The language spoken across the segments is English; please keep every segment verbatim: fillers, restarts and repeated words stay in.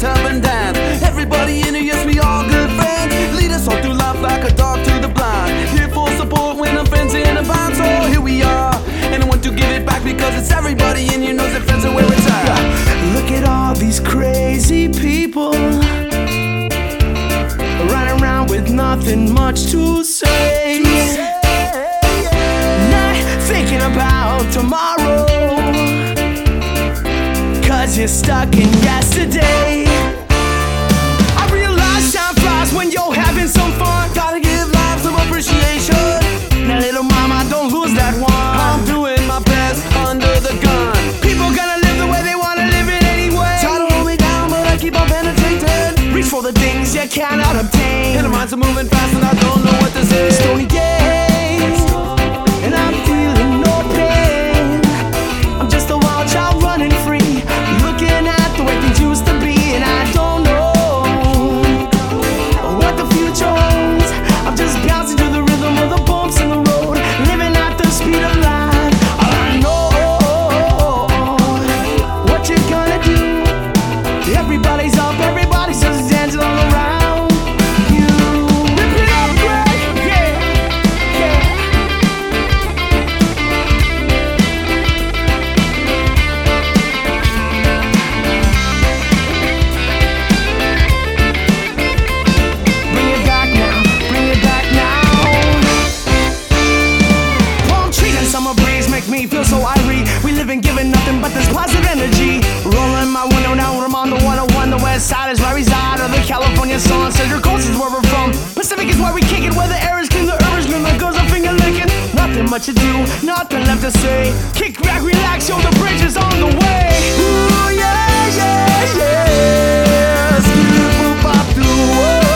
up and dance. Everybody in here, yes, we all good friends. Lead us all through life like a dog to the blind. Here for support when I'm friends in a bind. So here we are, and I want to give it back because it's everybody in here knows that friends are where it's at. Yeah. Look at all these crazy people running around with nothing much to say, not thinking about tomorrow, cause you're stuck in yesterday. I realize time flies when you're having some fun. Gotta give life some appreciation. Now little mama, don't lose that one. I'm doing my best under the gun. People gonna live the way they wanna live it anyway. Try to hold me down, but I keep on penetrating. Reach for the things you cannot obtain. And the minds are moving fast and I don't know what to say. Stony days, and I'm feeling no pain. I'm just a wild child running free, looking at the way things used to be. And I don't know what the future holds. I'm just bouncing to the rhythm of the bumps in the road, living at the speed of light. All I know, what you gonna do? Everybody's up, everybody's just dancing all around you. Rip it up, Greg, yeah, yeah. Bring it back now, bring it back now. Palm trees and summer breeze make me feel so irie. We live and giving nothing but this positive energy. Rolling my window down, I'm on the one oh one. The west side is where I reside, or the California sun. Central Coast is where we're from. Pacific is where we kick it, where the air is clean, the herb is green, the girls are finger licking. Nothing much to do, nothing left to say. Kick back, relax, yo, the bridge is on the way. Ooh, yeah, yeah, yeah. Skip-boop-bop-doo, oh.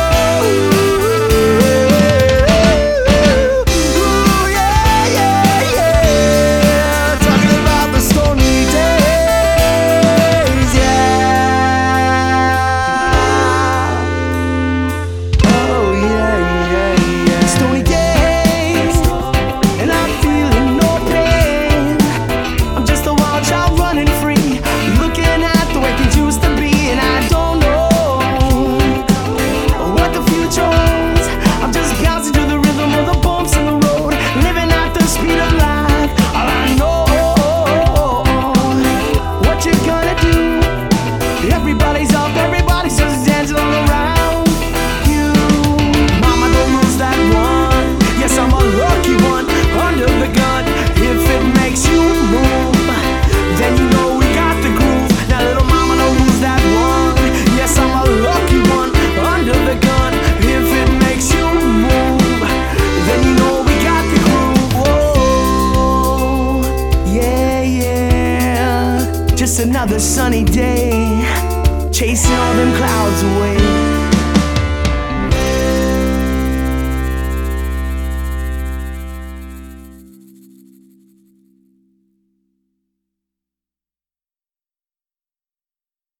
Ooh, yeah, yeah, yeah. Talking about the stony days, yeah. Oh, yeah, yeah, yeah. Stony days, and I'm feeling no pain. I'm just a wild child running free, looking at the way things used to be. And I don't know what the future holds. I'm just bouncing to the rhythm of the bumps in the road, living at the speed of light. All I know, what you gonna do? Everybody's up, everybody's just dancing all around you. Mama, don't lose that one. Yes, I'm a lucky one under the gun. If it makes you move, then you know we got the groove. Now little mama, don't lose that one. Yes, I'm a lucky one under the gun. If it makes you move, then you know we got the groove. Whoa, yeah, yeah. Just another sunny day, chasing all them clouds away.